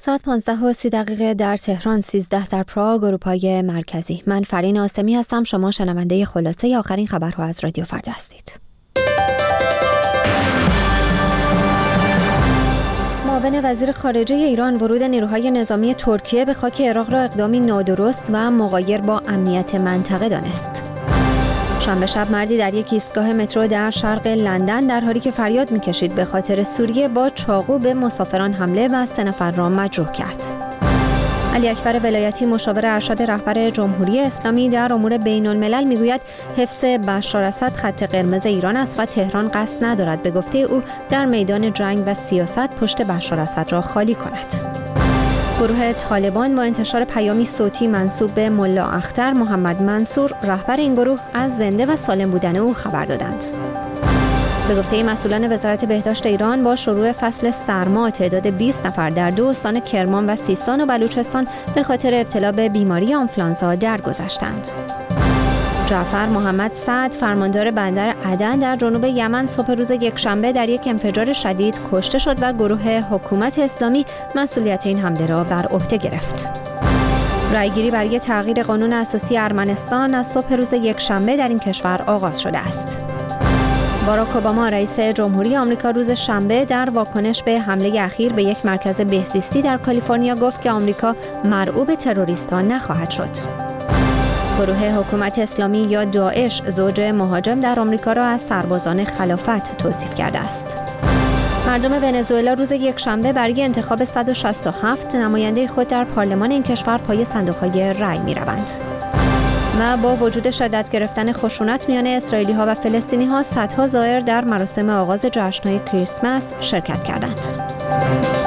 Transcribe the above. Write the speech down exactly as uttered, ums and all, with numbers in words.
ساعت پانزده و سی دقیقه در تهران، سیزده در پراگ، اروپای مرکزی. من فرین آسمی هستم. شما شنونده خلاصه آخرین خبرها از رادیو فردا هستید. معاون وزیر خارجه ایران ورود نیروهای نظامی ترکیه به خاک عراق را اقدامی نادرست و مغایر با امنیت منطقه دانست. شنبه شب مردی در یک ایستگاه مترو در شرق لندن در حالی که فریاد می‌کشید به خاطر سوریه با چاقو به مسافران حمله و سه نفر را مجروح کرد. علی اکبر ولایتی مشاور ارشد رهبر جمهوری اسلامی در امور بین‌الملل میگوید حفظ بشار اسد خط قرمز ایران است و تهران قصد ندارد به گفته او در میدان جنگ و سیاست پشت بشار اسد را خالی کند. گروه طالبان با انتشار پیامی صوتی منسوب به ملا اختر محمد منصور رهبر این گروه از زنده و سالم بودن او خبر دادند. به گفته مسئولان وزارت بهداشت ایران با شروع فصل سرما تعداد بیست نفر در دو استان کرمان و سیستان و بلوچستان به خاطر ابتلا به بیماری آنفولانزا درگذشتند. جعفر محمد سعد فرماندار بندر عدن در جنوب یمن صبح روز یکشنبه در یک انفجار شدید کشته شد و گروه حکومت اسلامی مسئولیت این حمله را بر عهده گرفت. رأیگیری برای تغییر قانون اساسی ارمنستان از صبح روز یکشنبه در این کشور آغاز شده است. باراک اوباما رئیس جمهوری آمریکا روز شنبه در واکنش به حمله اخیر به یک مرکز بهزیستی در کالیفرنیا گفت که آمریکا مرعوب تروریستان نخواهد شد. گروه حکومت اسلامی یا داعش زوج مهاجم در آمریکا را از سربازان خلافت توصیف کرده است. مردم ونزوئلا روز یکشنبه برای انتخاب صد و شصت و هفت نماینده خود در پارلمان این کشور پای صندوق‌های رأی می‌روند. و با وجود شدت گرفتن خشونت میان اسرائیلی‌ها و فلسطینی‌ها، صدها زائر در مراسم آغاز جشن‌های کریسمس شرکت کردند.